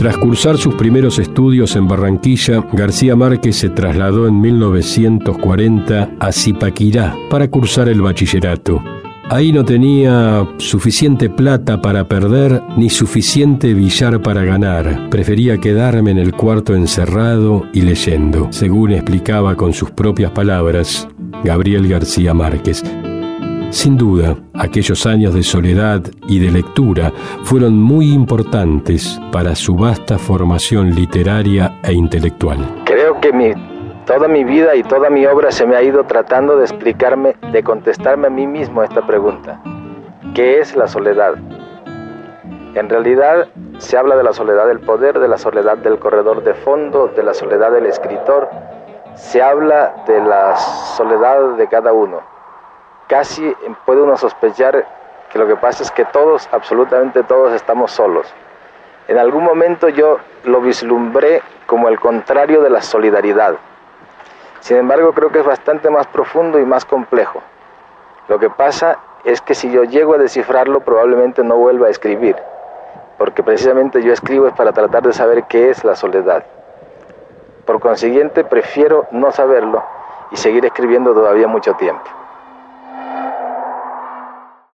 Tras cursar sus primeros estudios en Barranquilla, García Márquez se trasladó en 1940 a Zipaquirá para cursar el bachillerato. Ahí no tenía suficiente plata para perder ni suficiente billar para ganar. Prefería quedarme en el cuarto encerrado y leyendo, según explicaba con sus propias palabras Gabriel García Márquez. Sin duda, aquellos años de soledad y de lectura fueron muy importantes para su vasta formación literaria e intelectual. Creo que toda mi vida y toda mi obra se me ha ido tratando de explicarme, de contestarme a mí mismo esta pregunta. ¿Qué es la soledad? En realidad se habla de la soledad del poder, de la soledad del corredor de fondo, de la soledad del escritor. Se habla de la soledad de cada uno. Casi puede uno sospechar que lo que pasa es que todos, absolutamente todos, estamos solos. En algún momento yo lo vislumbré como el contrario de la solidaridad. Sin embargo, creo que es bastante más profundo y más complejo. Lo que pasa es que si yo llego a descifrarlo, probablemente no vuelva a escribir, porque precisamente yo escribo es para tratar de saber qué es la soledad. Por consiguiente, prefiero no saberlo y seguir escribiendo todavía mucho tiempo.